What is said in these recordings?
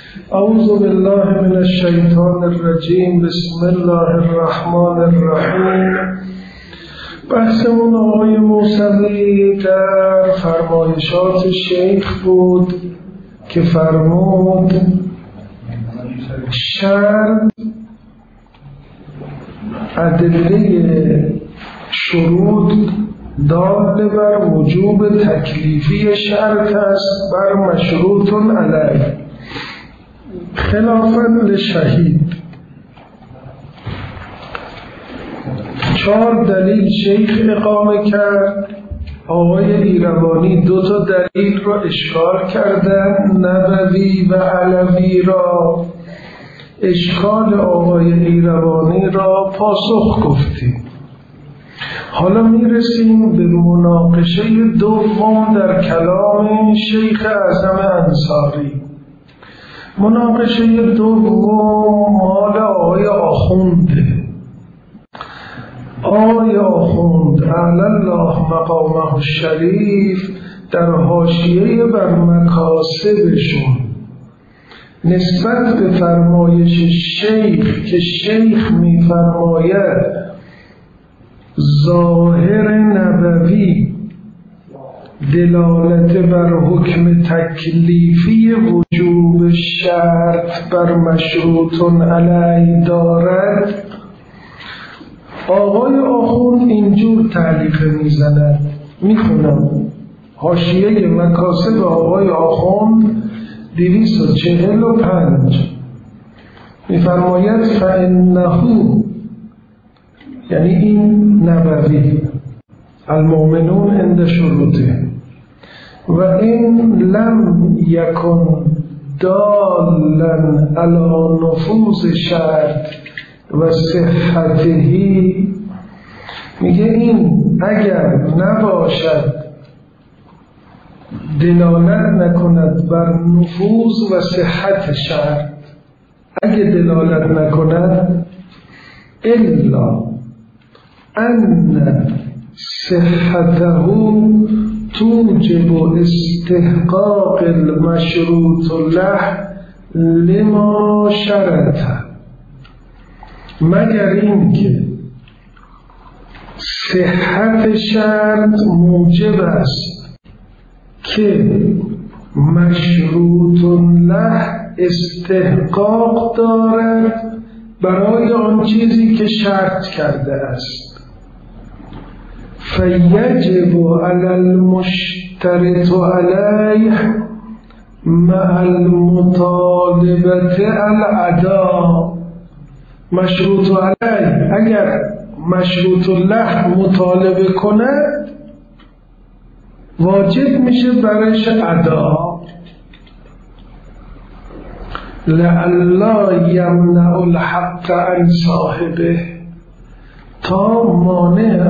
اعوذ بالله من الشیطان الرجیم. بسم الله الرحمن الرحیم. بحثمون آقای موسوی در فرمایشات شیخ بود که فرمود شرط ادله شروط دال بر وجوب تکلیفی شرط است بر مشروط علیه خلافاً لشهید. 4 دلیل شیخ اقامه کرد. آقای ایروانی 2 دلیل را اشکال کردن، نبوی و علوی را. اشکال آقای ایروانی را پاسخ گفتیم. حالا میرسیم به مناقشه دوم در کلام شیخ اعظم انصاری. مناقشه دوم مال آقای آخونده. آقای آخوند اعلی الله مقامه الشریف در حاشیه بر مکاسبشون نسبت به فرمایش شیخ که شیخ می‌فرماید ظاهر نبوی دلالت بر حکم تکلیفی وجوب شرط بر مشروط علیه دارد، آقای آخوند اینجور تعلیق میزند. میخونم حاشیه مکاسب آقای آخوند 245 میفرماید فإنه، یعنی این نبوی، المؤمنون عند شروطه، و این لم یکن دالا علی نفوذ شرط و صحتهی، میگه این اگر نباشد دلالت نکند بر نفوذ و صحت شرط، اگه دلالت نکند الا ان صحته توجب استحقاق المشروط له لما شرطه، مگر این که صحت شرط موجب است که مشروط له استحقاق دارد برای آن چیزی که شرط کرده است. فیجب علی المشترط علیه مع المطالبه الاداء. مشروط علیه اگر مشروط له مطالبه کند واجب میشه برایش ادا. لعلا یمنع الحق عن صاحبه، تا مانع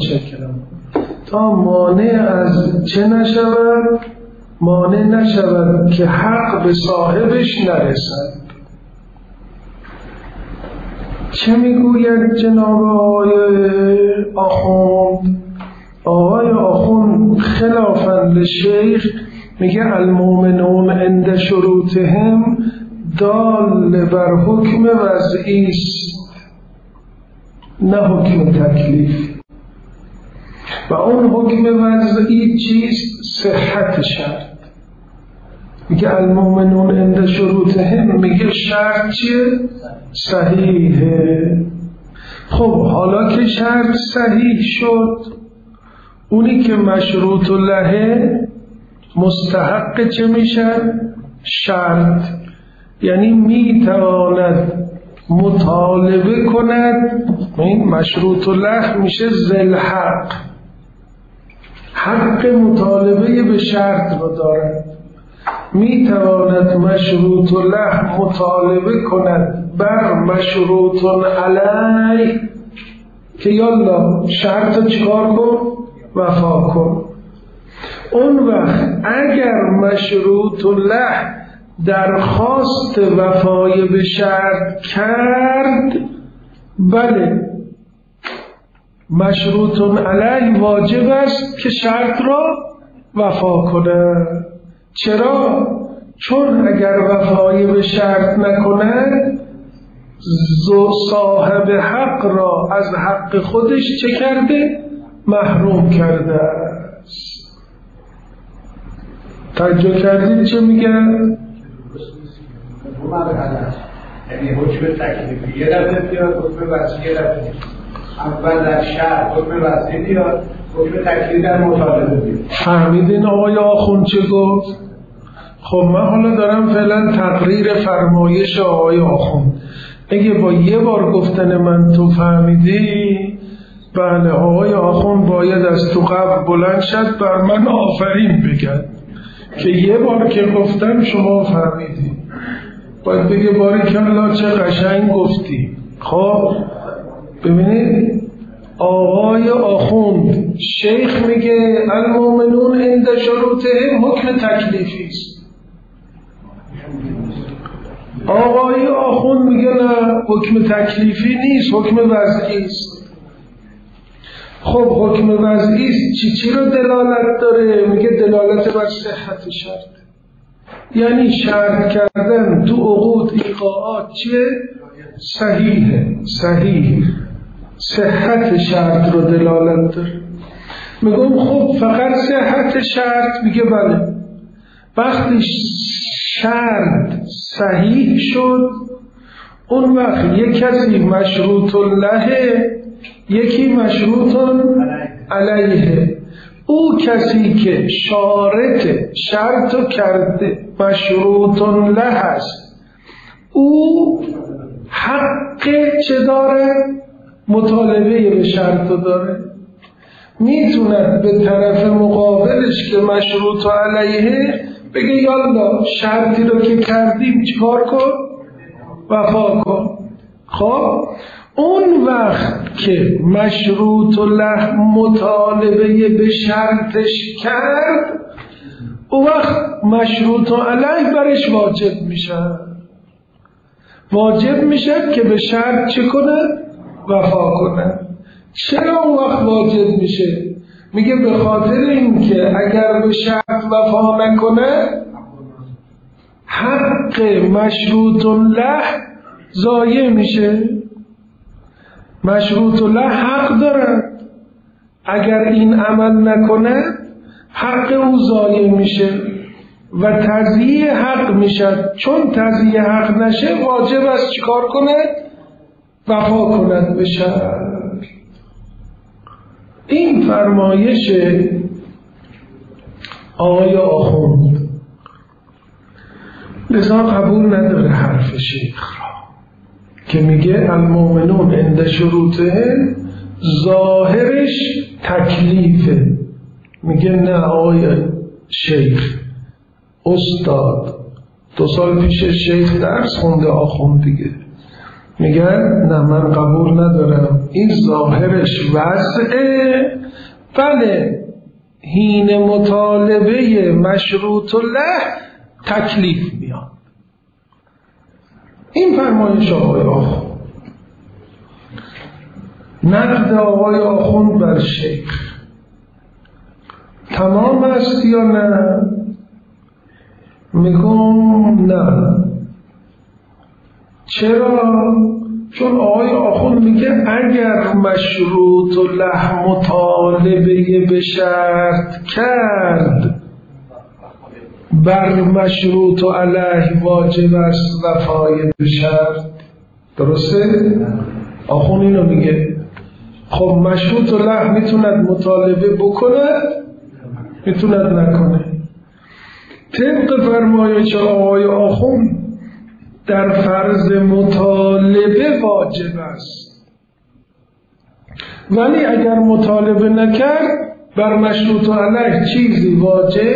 از چه نشود؟ مانع نشود که حق به صاحبش نرسد. چه میگوید جناب آقای آخوند؟ آقای آخوند خلافاً لشیخ میگه المؤمنون عند شروطهم دال بر حکم وضعی است، نه حکم تکلیف. و اون حکم وضعی چیست؟ صحت شرط. میگه المؤمنون عند شروطهم، میگه شرط چیه؟ صحیحه. خب حالا که شرط صحیح شد، اونی که مشروط له مستحق چه میشه؟ شرط. یعنی میتواند مطالبه کند، این مشروط له میشه ذل حق، حق مطالبه به شرط رو دارد. میتواند مشروط له مطالبه کند بر مشروط علیه که یالا شرط چیکار کن؟ وفا کن. اون وقت اگر مشروط له درخواست وفای به شرط کرد، بله مشروط علیه واجب است که شرط را وفا کنه. چرا؟ چون اگر وفای به شرط نکند صاحب حق را از حق خودش چه کرده؟ محروم کرده است. توجه کردید چه میگن؟ یعنی حکم تکلیفی یه دفعه بیاد، حکم وضعی یه دفعه. اول در شهر حکم وضعی بیاد، حکم تکلیفی در مطالبه بیاد. فهمیدین آقای آخوند چه گفت؟ خب من حالا دارم فعلا تقریر فرمایش آقای آخوند. اگه با یه بار گفتن من تو فهمیدی، بله آقای آخوند باید از تو قبل بلند شد بر من آفرین بگن که یه بار که گفتم شما فهمیدی. باید بگه باریکالله چه قشنگ گفتی. خب ببینید آقای آخوند شیخ میگه المؤمنون عند شروطهم حکم تکلیفی است. آقای آخوند میگه نه حکم تکلیفی نیست، حکم وضعی است. خب حکم وضعی است چی رو دلالت داره؟ میگه دلالت بر صحت شرط، یعنی شرط کردن تو عقود ایقاعات چیه؟ صحیحه، صحیح، صحت شرط رو دلالت داره. میگم خب فقط صحت شرط؟ میگه بله. وقتی شرط صحیح شد اون وقت یک کسی مشروط له، یکی مشروط علیه. او کسی که شرط کرده مشروط له است، او حق چه داره؟ مطالبه به شرط داره. میتوند به طرف مقابلش که مشروط علیه بگه یالا شرطی رو که کردیم چیکار کن؟ وفا کن. خب اون وقت که مشروط له مطالبه به شرطش کرد، اون وقت مشروط علیه برش واجب میشه. واجب میشه که به شرط چه کنه؟ وفا کنه. چرا اون وقت واجب میشه؟ میگه به خاطر اینکه اگر به شرط وفا نکنه حق مشروط له ضایع میشه. مشروط له حق دارد، اگر این عمل نکنه حق او ضایع میشه و تضییع حق میشه. چون تضییع حق نشه واجب است چیکار کنه؟ وفا کند به شرط. این فرمایش آقای آخوند، لذا قبول نداره حرف شیخ را که میگه المؤمنون عند شروطهم ظاهرش تکلیفه. میگه نه آقای شیخ استاد، 2 سال پیش شیخ درس خونده آخوند دیگه، میگن نه من قبول ندارم، این ظاهرش وضعه. بله حین مطالبه مشروط له تکلیف میاد. این فرمایش آقای آخوند. نقد آقای آخوند بر شیخ تمام است یا نه؟ میگم نه. چرا؟ چون آقای آخوند میگه اگر مشروط له مطالبه به شرط کرد بر مشروط علیه واجب است وفای به شرط. درسته؟ آخوند اینو میگه. خب مشروط له میتوند مطالبه بکنه، میتوند نکنه. طبق فرمایش آقای آخوند در فرض مطالبه واجب است، ولی اگر مطالبه نکرد بر مشروط علیه چیزی واجب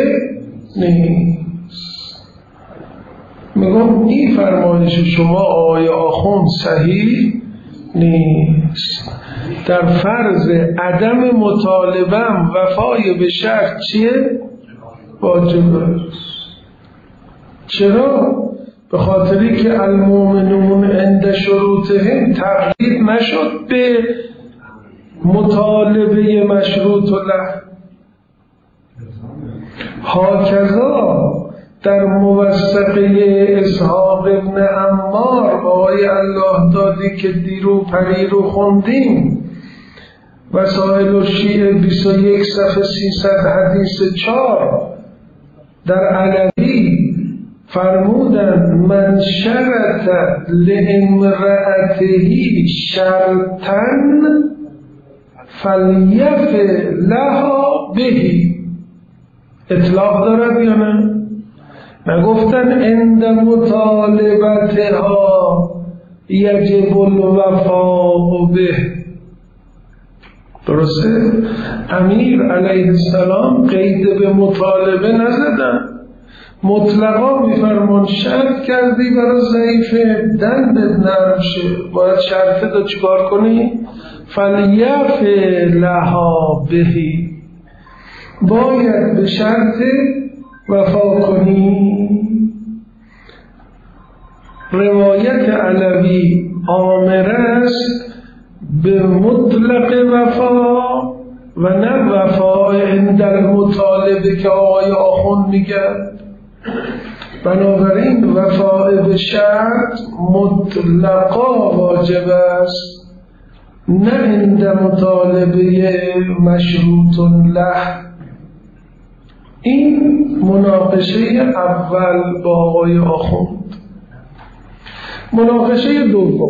نیست. میگم این فرمایش شما آقای آخوند صحیح نیست. در فرض عدم مطالبه وفای به شرط چیه؟ واجب است. چرا؟ به خاطری که المؤمنون عند شروطهم تقیید نشد به مطالبه مشروط له. هاکذا در موثقه اسحاق ابن عمار آقای الله دادی که دیرو پری رو خوندیم، وسائل الشیعه 21 صفحه 300 حدیث 4 در علوی فرمودن من شرط لامرأته شرطا فلیف لها بهی. اطلاق دارد یا نه؟ نگفتن عند مطالبتها یجب الوفاء به. درسته؟ امیر علیه السلام قید به مطالبه نزدن، مطلقا میفرمان شرط کردی برای ضعیفه دندت نرم شه، باید شرط دا چیکار کنی؟ فلیف لها بهی، باید به شرط وفا کنی. روایت علوی آمر است به مطلق وفا و نه وفا عند المطالبه که آقای آخوند میگن. بنابراین وفا به شرط مطلقا واجب است، نه عند مطالبه مشروط له. این مناقشه اول با آقای آخوند. مناقشه دوم،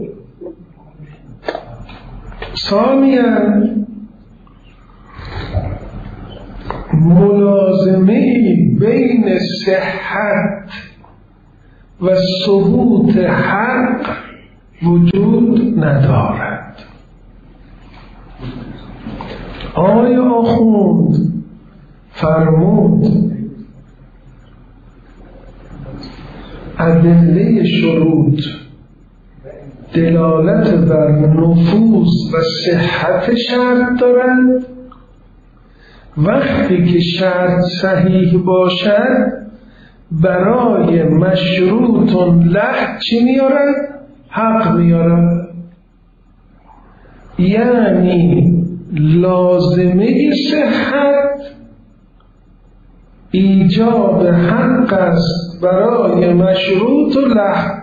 ثانیاً ملازمه بین صحت و ثبوت حق وجود ندارد. آقای آخوند فرمود ادله شروط دلالت بر نفوذ و صحت شرط دارند. وقتی که شرط صحیح باشد برای مشروط له چی میارد؟ حق میارد. یعنی لازمه صحت ایجاب حق است برای مشروط له.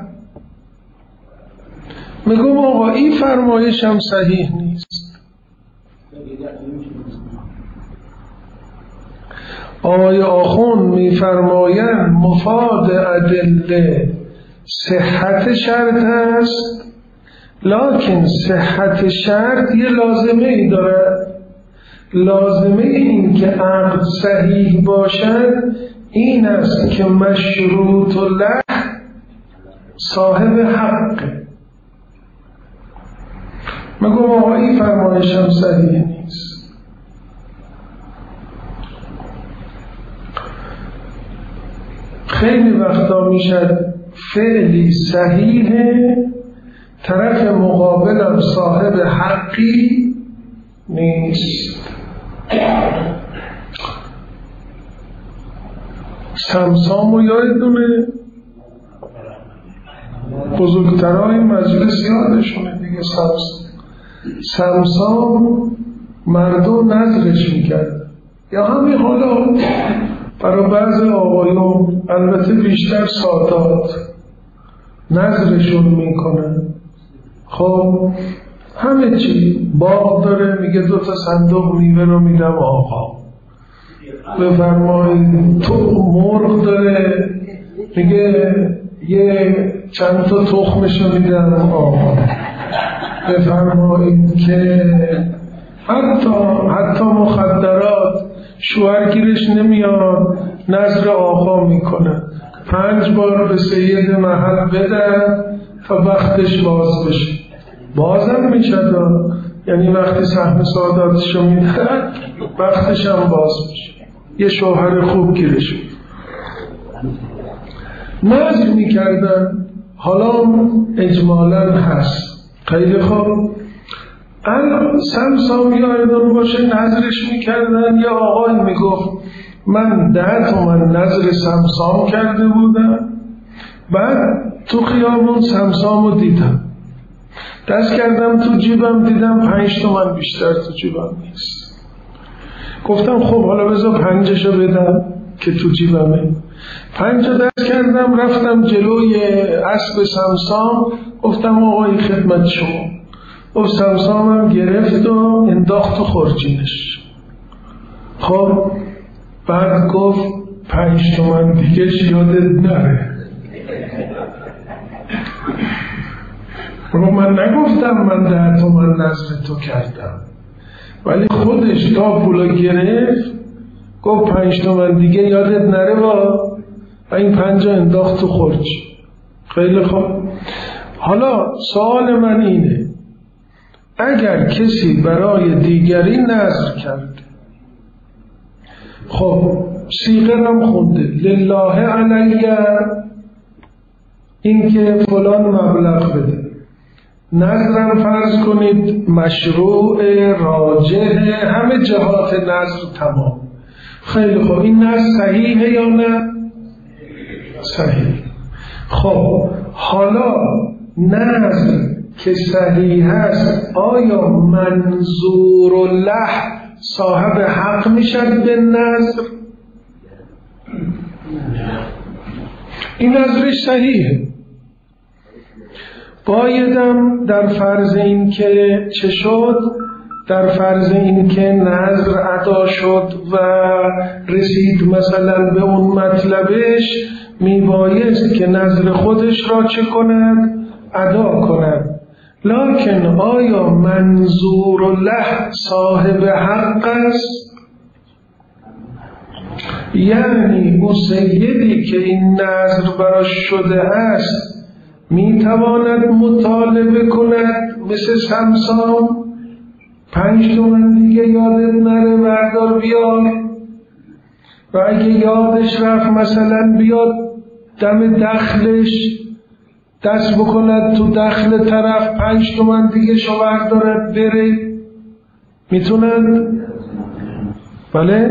میگم آقا این فرمایش هم صحیح نیست. آقای آخوند میفرمایند مفاد ادله صحت شرط است، لکن صحت شرط یه لازمه ای دارد. لازمه این که عقد صحیح باشد این است که مشروط له صاحب حق. مگم آقا این فرمایش هم صحیح نیست. خیلی وقتا میشد فعلی صحیحه، طرف مقابلم صاحب حقی نیست. سمسامو یادتونه؟ بزرگترهای مجلس یادشونه دیگه. سمسام مردم نظرش میکرد، یا همین حالا برای بعض آقایون البته بیشتر سادات نظرشون میکنن. خب همه چی باغ داره، میگه 2 صندوق میوه رو میدم آقا. بفرمایید تو مرغ داره، میگه یه چند تا تخمشو میدم آقا. بفرمایید که حتی مخدرات شوهر گیرش نمیاد، نظر آقا میکنه 5 بار به سید محل بدن تا وقتش باز بشه. بازم میشد، یعنی وقتی سهم سعادتشو میدن وقتش هم باز بشه. یه شوهر خوب گیرش نظر میکردن. حالا اجمالا هست. خیلی خوب، الان سمسام یادتون باشه نظرش میکردن. یا آقای میگفت من 10 تومن نظر سمسام کرده بودم، بعد تو خیابون سمسامو دیدم، دست کردم تو جیبم دیدم 5 تومن بیشتر تو جیبم نیست. گفتم خب حالا بذار 5شو بدم که تو جیبمه. 5 دست کردم، رفتم جلوی اسب سمسام، گفتم آقای خدمت شما. گفت سمسامم گرفت و انداخت تو خرجینش. خب بعد گفت 5 تومن دیگه یادت نره. من نگفتم من 10 تومن نذر تو کردم، ولی خودش تا پولا گرفت گفت 5 تومن دیگه یادت نره و این 5 انداخت تو خرج. خیلی خوب. حالا سوال من اینه، اگر کسی برای دیگری نذر کرد، خب صیغه هم خونده لله علیه، این که فلان مبلغ بده، نذرم فرض کنید مشروع، راجح، همه جهات نذر تمام. خیلی خوب، این نذر صحیحه یا نه؟ صحیح. خب حالا نذر که صحیح هست، آیا منظور الله صاحب حق میشد به نذر؟ این نذرش صحیحه. بایدم در فرض این که چه شد؟ در فرض این که نذر ادا شد و رسید مثلا به اون مطلبش، میبایست که نذر خودش را چه کند؟ ادا کند. لکن آیا منظور الله صاحب حق است؟ یعنی اون سیدی که این نذر براش شده است میتواند مطالبه کند مثل سمسام 5 تومن دیگه یادت نره بردار بیار، و اگه یادش رفت مثلا بیاد دم دخلش دست بکند تو دخل طرف 5 تومن دیگه شو بردارد بره، میتونند؟ بله؟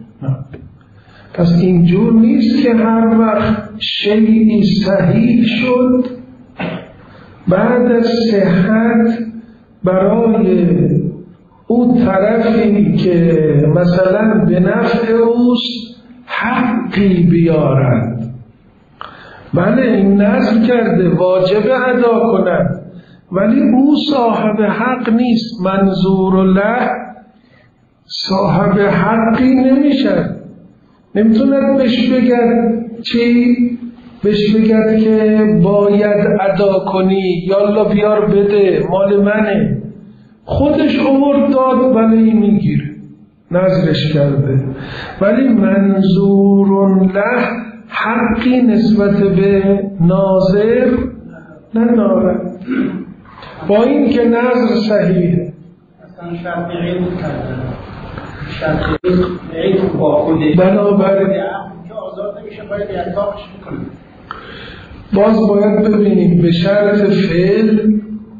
پس اینجور نیست که هر وقت شیئی صحیح شد بعد از صحت برای اون طرفی که مثلا به نفع اوست حقی بیارند. بله این نذر کرده واجب ادا کند، ولی او صاحب حق نیست. منظور الله صاحب حقی نمیشد. نمیتوند بهش بگد چی؟ بهش بگد که باید ادا کنی، یالا بیار بده مال منه. خودش آورد داد، بله میگیره، نذرش کرده، ولی منظور الله حقی نسبت به ناظر ندارد، با این که نذر صحیحه. اصلا شرط عید کردن، شرط عید با خوده بنابراین که آزاد نمیشه، باید اطلاقش بکنیم. باز باید ببینیم به شرط فعل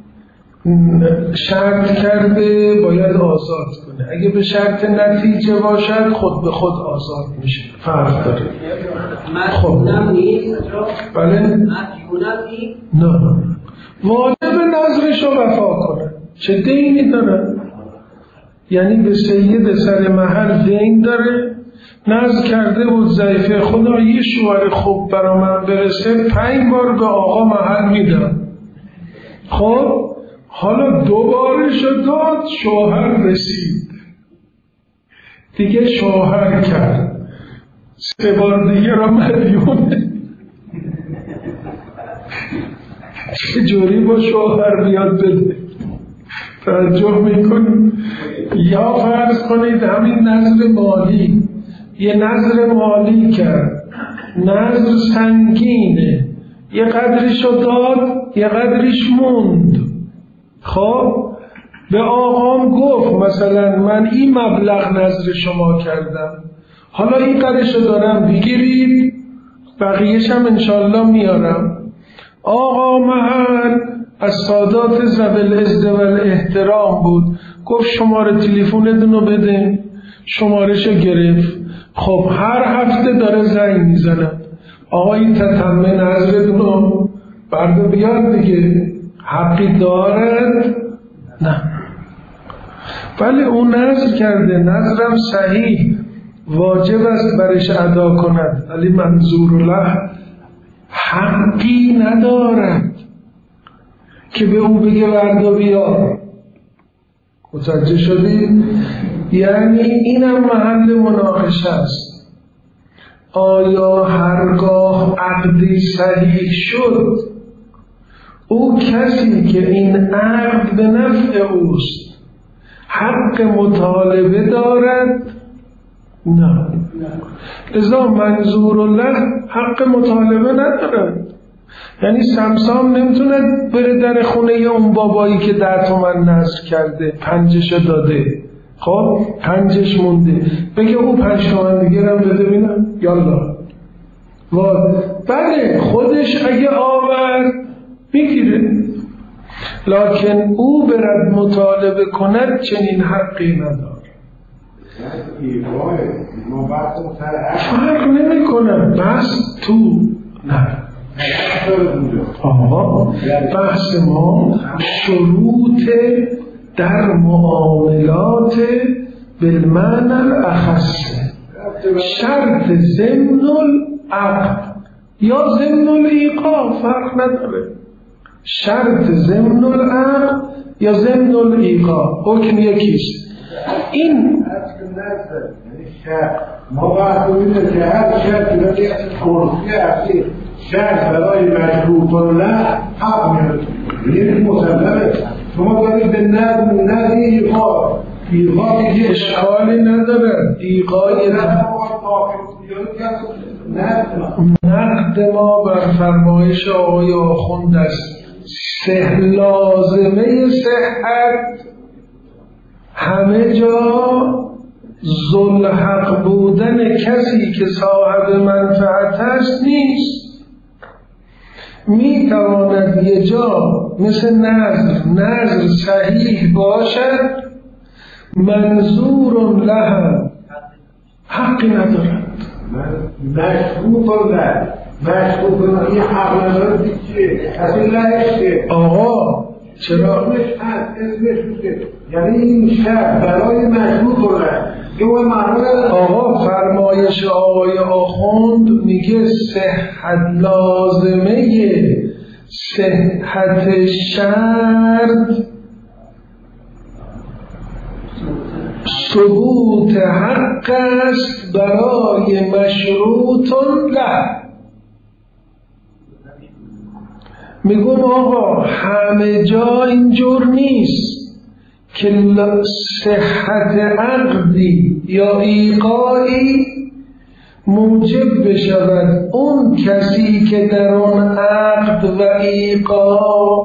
شرط کرده باید آزاد کنه، اگه به شرط نتیجه باشد خود به خود آزاد میشه، فرق داره. مدیونم نیست؟ بله؟ مدیونم نیست؟ نه، واجب نذرش رو وفا کنه. چه دینی داره؟ یعنی به سید سر محل دین داره، نذر کرده بود ضعیفه خدا یه شوهر خوب برا من برسه 5 بار به آقا محل میدم. خب حالا 2 بارش داد، شوهر رسید دیگه، شوهر کرد 3 بار دیگه را مدیونه. چجوری با شوهر بیاد بده؟ توجه میکنید؟ یا فرض کنید همین نذر مالی، یه نذر مالی کرد، نذر سنگینه، یه قدرشو داد یه قدرش موند. خب به آقام گفت مثلا من این مبلغ نذر شما کردم، حالا این قدرشو دارم بگیرید، بقیه‌ش هم انشالله میارم. آقا محل از سادات ذوی العز و الاحترام بود، گفت شماره تلفنتون بده، شمارهشو گرفت. خب هر هفته داره زنگ میزنه، آقا این تتمه نذرتون برده بیاد دیگه، حقی دارد؟ نه، ولی اون نذر کرده، نذرم صحیح، واجب است برش ادا کند، ولی منظور له حقی ندارد که به او بگه وردا بیار. متوجه شدید؟ یعنی اینم محل مناقشه است. آیا هرگاه عقدی صحیح شد او کسی که این عقد به نفع اوست حق مطالبه دارد؟ نه. لذا منظور الله حق مطالبه ندارد. یعنی سمسام نمیتونه بره در خونه اون بابایی که 10 تومن نذر کرده 5 داده، خب 5 مونده، بگه او 5 تومن دیگه رو بده ببینم یالا. بله خودش اگه آورد میگیره، لکن او برد مطالبه کند چنین حقی نداره. فرق نمی کنم بس تو نه. آقا بحث ما شروط در معاملات بالمعنی الاخص، شرط ضمن العقد یا ضمن الایقاع فرق نداره. شرط ضمن العقد یا ضمن الایقاع حکم یکیست. این ما باید ببینیم که هر شرطی را که کنفی اصلی شرط برای مشروط نه حق میاد، یعنی مسلمه. شما دارید به نظر ایقا که اشکالی نداره. ایقای نقد ما بر فرمایش آقای آخوند است. لازمه صحت همه جا ذوالحق بودن کسی که صاحب منفعت است نیست. می تواند یه جا مثل نظر صحیح باشد، منظور لهم حقی ندارد. مشروط این حق ندارد چیه؟ اصلا لهشه. آقا چرا؟ اسمش میشه یعنی این شرط برای مشروط آقا فرمایش آقای آخوند میگه صحت لازمه صحت شرط ثبوت حق است برای مشروط له. میگم آقا همه جا اینجور نیست که صحت عقدی یا ایقاعی موجب بشود اون کسی که در اون عقد و ایقاع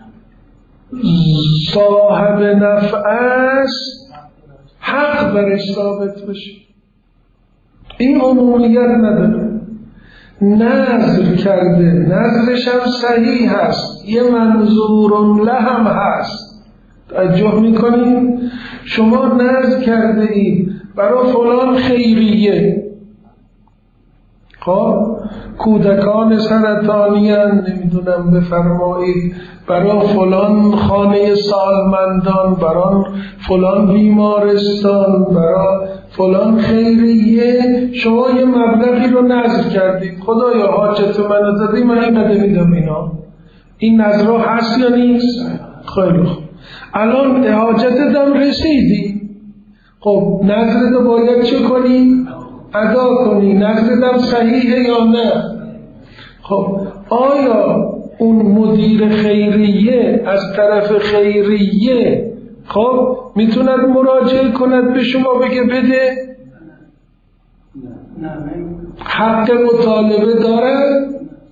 صاحب نفع است حق برش ثابت بشه. این عمومیت نداره. نظر کرده، نظرش هم صحیح هست، یه منظور لهم هست. توجه میکنید؟ شما نظر کرده اید برای فلان خیریه، خب کودکان سرطانیان نمیدونم بفرمایید، برای فلان خانه سالمندان، برای فلان بیمارستان، برای فلان خیریه شما یه مبلغی رو نذر کردید. خدایا حاجت منو زدی، من این قدر میدم. این نذرها هست یا نیست؟ خیلی خوب. الان حاجتت هم رسیدی، خب نذرت باید چه کنی؟ ادا کنی. نظرت هم صحیحه یا نه؟ خب آیا اون مدیر خیریه از طرف خیریه خب میتوند مراجعه کند به شما بگه بده؟ حق مطالبه دارد؟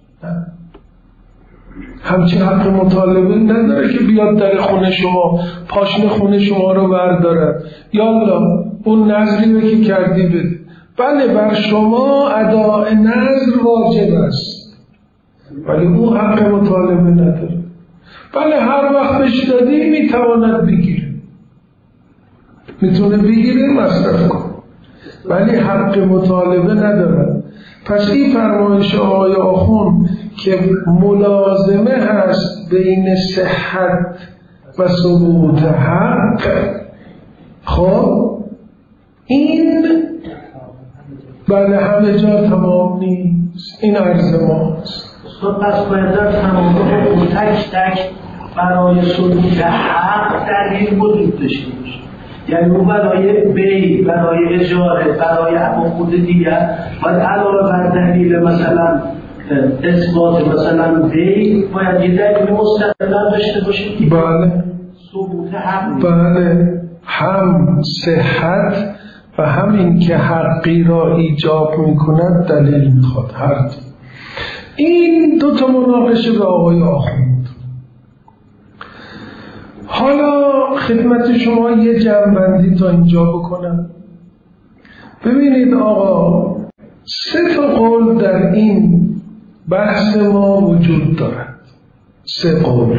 همچین حق مطالبه نداره که بیاد در خونه شما پاشنه خونه شما رو بردارد. یالا اون نظری رو که کردی بده. بله بر شما اداء نظر واجب است، ولی او حق مطالبه نداره. بله هر وقت بهش دادی میتواند بگیره، میتونه بگیره مصرف کن، ولی حق مطالبه نداره. پس این فرمایش آقای آخوند که ملازمه هست بین صحت و ثبوت حق، خب این بله همه جا تمام نیست، این عرض ماست. پس باید در تمام حقوق تک تک برای ثبوت حق دلیل وجود داشته باشه. یعنی اون برای بی، برای اجاره، برای حقوق دیگر باید علاوه بر دلیل مثلا اثبات مثلا بی باید یه دلیل مستقل داشته باشه. بله ثبوت حق. بله هم صحت و همین که حقی را ایجاب میکند دلیل میخواد. هر دو این دو تا مناقشه به آقای آخوند. حالا خدمت شما یه جمع‌بندی تا اینجا بکنم. ببینید آقا 3 تا قول در این بحث ما وجود دارد. 3 قول.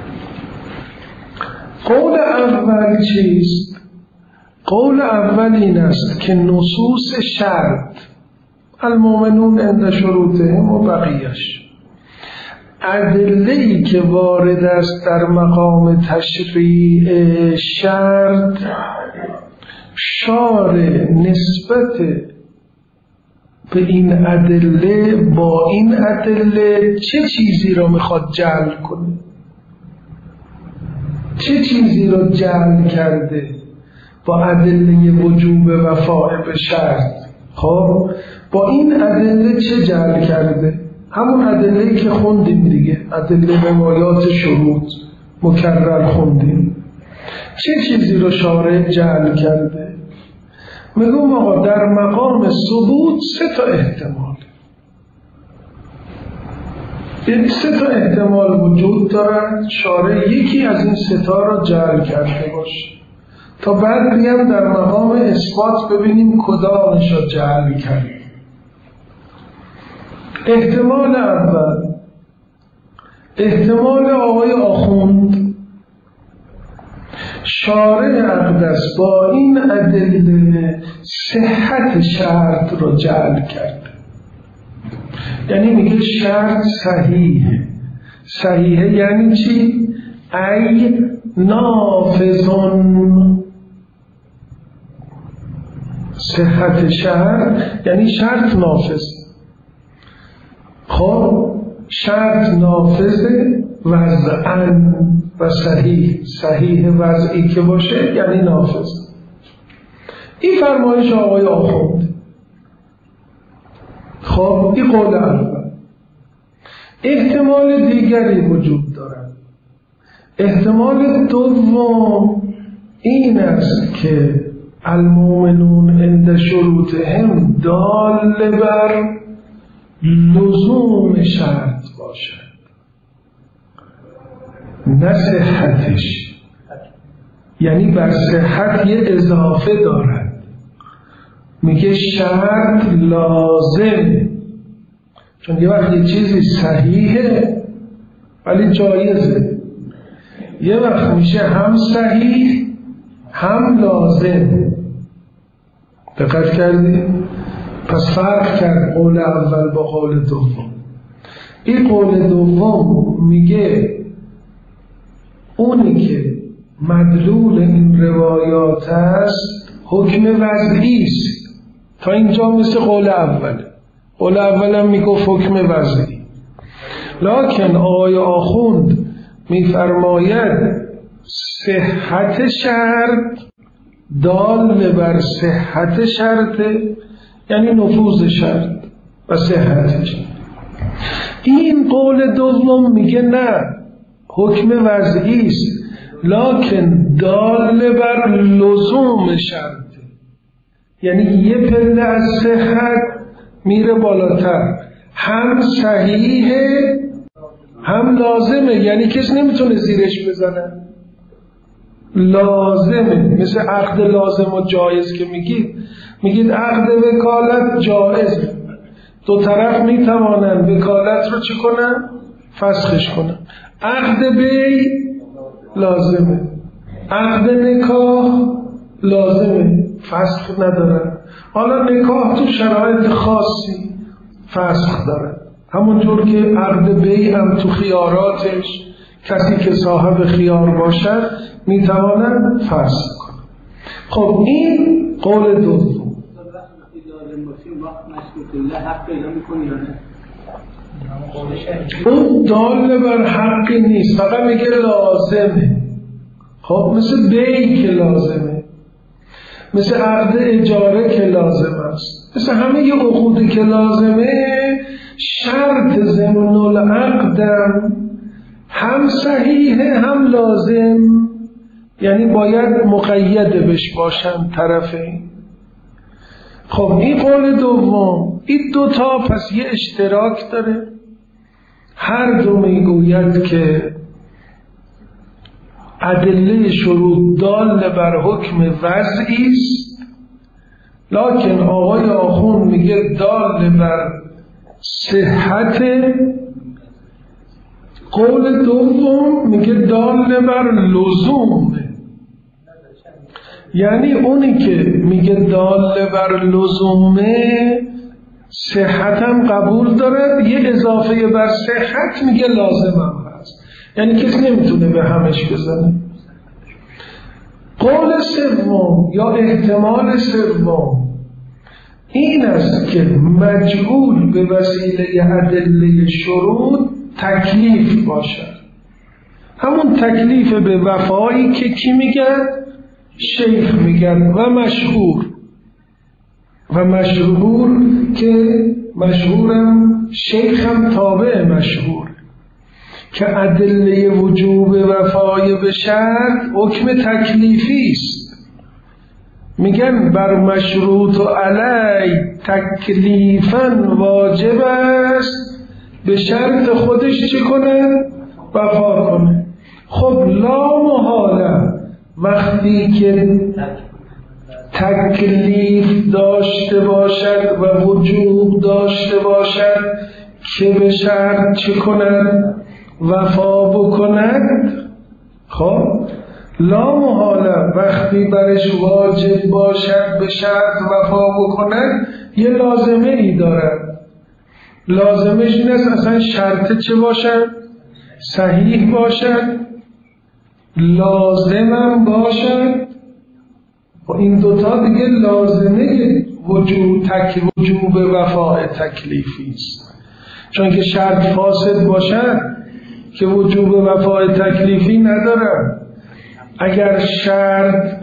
قول اول چیست؟ قول اول این است که نصوص شرط المؤمنون عند شروطهم و بقیه‌اش ادله‌ای که وارد است در مقام تشریع شرط شارع نسبت به این ادله با این ادله چه چیزی را میخواد جعل کنه، چه چیزی را جعل کرده با ادله وجوب وفاء به شرط. خب با این ادله چه جعل کرده؟ همون ادله‌ای که خوندیم دیگه، ادله روایات شروط مکرر خوندیم. چه چیزی رو شارع جعل کرده؟ میگم آقا در مقام ثبوت 3 تا احتمال، 3 تا احتمال وجود دارد شارع یکی از این 3 تا را جعل کرده باشه، تا بعد بیام در مقام اثبات ببینیم کدامش را جعل کرده. احتمال اول، احتمال آقای آخوند شارع اقدس با این ادله صحت شرط را جعل کرده. یعنی میگه شرط صحیحه. صحیحه یعنی چی؟ ای نافذون. صحت شرط یعنی شرط نافذ. خب شرط نافذه وضعاً و صحیح وضعی که باشه یعنی نافذ. این فرمایش آقای آخوند. خب این قول اول. احتمال دیگری وجود دارد. احتمال دوم این است که المؤمنون عند شروطهم دال بر لزوم شرط باشد نه صحتش، یعنی بر صحت یه اضافه دارد. میگه شرط لازم، چون یه وقت یه چیزی صحیحه ولی جایزه، یه وقت میشه هم صحیح هم لازم. دقت کردی؟ پس فرق کرد قول اول با قول دوم. این قول دوم میگه اونی که مدلول این روایات است حکم وضعی است. تا اینجا مثل قول اوله. قول اول هم میگفت حکم وضعی. لکن آقای آخوند میفرماید صحت شرط دال بر صحت شرطه، یعنی نفوذ شرط و صحتش. این قول دوم میگه نه، حکم وضعی است لکن دال بر لزوم شرطه، یعنی یه پله از صحت میره بالاتر، هم صحیحه هم لازمه، یعنی کسی نمیتونه زیرش بزنه، لازمه. مثل عقد لازم و جایز که میگید عقد وکالت جایزه، دو طرف میتوانن وکالت رو چی کنن؟ فسخش کنن. عقد بی لازمه، عقد نکاح لازمه، فسخ ندارن. حالا نکاح تو شرایط خاصی فسخ داره، همونطور که عقد بی هم تو خیاراتش کسی که صاحب خیار باشد میتوانن فسخ کنن. خب این قول دوم. وسیله حق پیدا میکنی یا نه؟ اون دال بر حقی نیست، فقط میگه لازمه. خب مثل بی که لازمه، مثل عقد اجاره که لازم است، مثل همه یه عقودی که لازمه. شرط ضمن العقدم هم صحیحه هم لازم، یعنی باید مقید بش باشن طرفین. خب این قول دوم. این دوتا پس یه اشتراک داره، هر دو میگوید که ادله شروط دال بر حکم وضعی است، لکن آقای آخوند میگه دال بر صحت. قول دوم میگه دال بر لزوم، یعنی اونی که میگه دال بر لزومه صحت هم قبول داره، یه اضافه بر صحت میگه لازم هم هست، یعنی کسی نمیتونه به همش بزنه. قول سوم یا احتمال سوم این است که مجعول به وسیله ادله شروط تکلیف باشد، همون تکلیف به وفایی که کی میگن؟ شیخ میگن. و مشهور که مشهورم شیخ هم تابع مشهور، که ادله وجوب وفای به شرط حکم تکلیفی است. میگن بر مشروط و علی تکلیفاً واجب است به شرط خودش چه کنه؟ وفا کنه. خب لا محاله وقتی که تکلیف داشته باشد و وجوب داشته باشد که به شرط چه کند؟ وفا بکند. خب لا محاله وقتی برش واجب باشد به شرط وفا بکند یه لازمه ای دارد. لازمش این است اصلا شرط چه باشد؟ صحیح باشد، لازمم باشد. و این دوتا دیگه لازمه وجوب وفای تکلیفی است، چون که شرط فاسد باشد که وجوب وفای تکلیفی ندارد. اگر شرط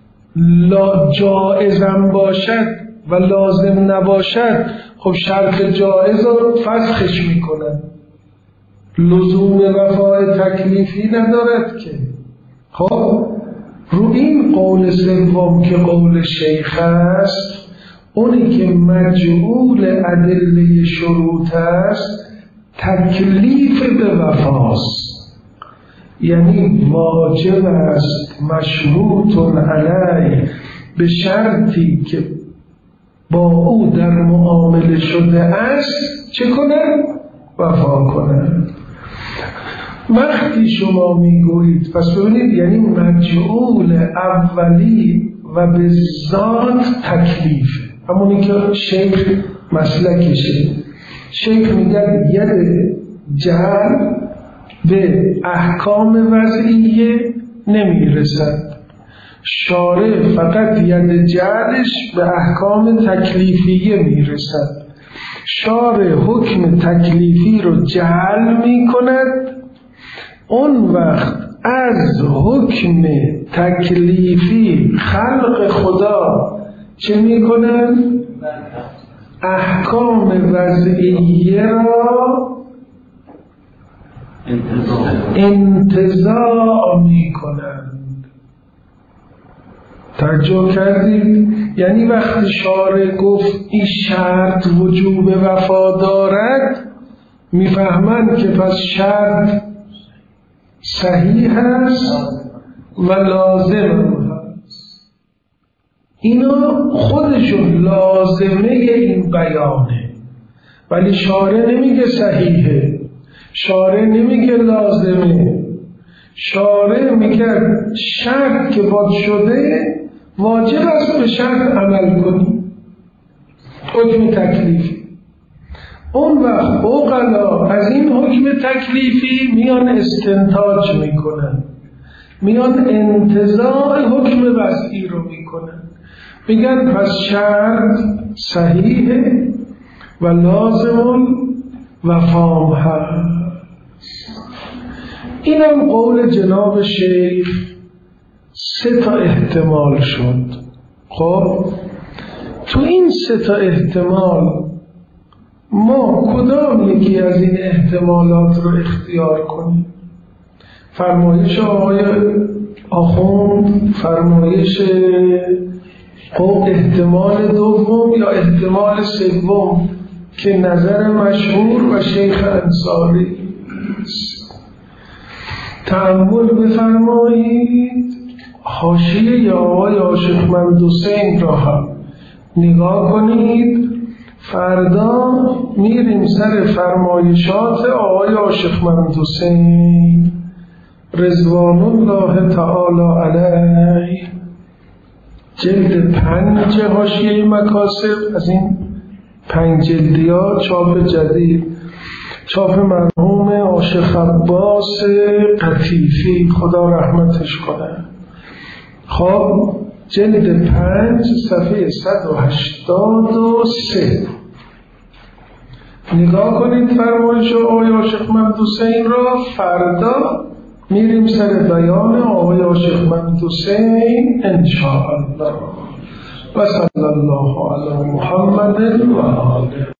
جائزم باشد و لازم نباشد خب شرط جائز رو فسخش میکنن، لزوم وفای تکلیفی ندارد که. خب رو این قول سوم که قول شیخ است، اونی که مجعول ادله شروط است تکلیف به وفاست، یعنی واجب است مشروط علیه به شرطی که با او در معامله شده است چه کنن؟ وفا کنن. وقتی شما میگویید پس ببینید یعنی مجعول اولی و به ذات تکلیفه، همونی که شیخ مسلکشه. شیخ میگه ید جعل به احکام وضعیه نمیرسد، شارع فقط ید جعلش به احکام تکلیفیه میرسد. شارع حکم تکلیفی رو جعل میکند، اون وقت از حکم تکلیفی خلق خدا چه میکنن؟ احکام وضعیه را انتزاع میکنند. توجه کردید؟ یعنی وقتی شارع گفت این شرط وجوب وفا دارد، میفهمند که پس شرط صحیح است و لازم هست. اینا خودشون لازمه این بیانه، ولی شارع نمیگه صحیحه، شارع نمیگه لازمه، شارع میگه شرط که باد شده واجب است به شرط عمل کنی، حکم تکلیفی. اون وقت عقلا از این حکم تکلیفی میان استنتاج میکنن، میان انتزاع حکم وضعی رو میکنن، میگن پس شرط صحیحه و لازم وفام هست. اینم قول جناب شیخ 3 احتمال شد. خب تو این 3 احتمال ما کدام یکی از این احتمالات رو اختیار کنیم؟ فرمایش آقای آخوند، فرمایش احتمال دوم یا احتمال سوم که نظر مشهور و شیخ انصاری. تأمل بفرمایید، حاشیه آقای عاشقمند حسین را هم نگاه کنید. فردا میریم سر فرمایشات آقای عاشقمند حسین رضوان الله تعالی علیه، جلد 5 حاشیه مکاسب از این 5 جلدیات، چاپ جدید، چاپ مرحوم عاشق عباس قطیفی، خدا رحمتش کنه. خب جلد 5 صفحه 183 نگاه کنید فرمایش آقای عاشقمند حسین را. فردا میریم سر بیان آقای عاشقمند حسین انشاءالله. و صلی الله علی محمد و آله.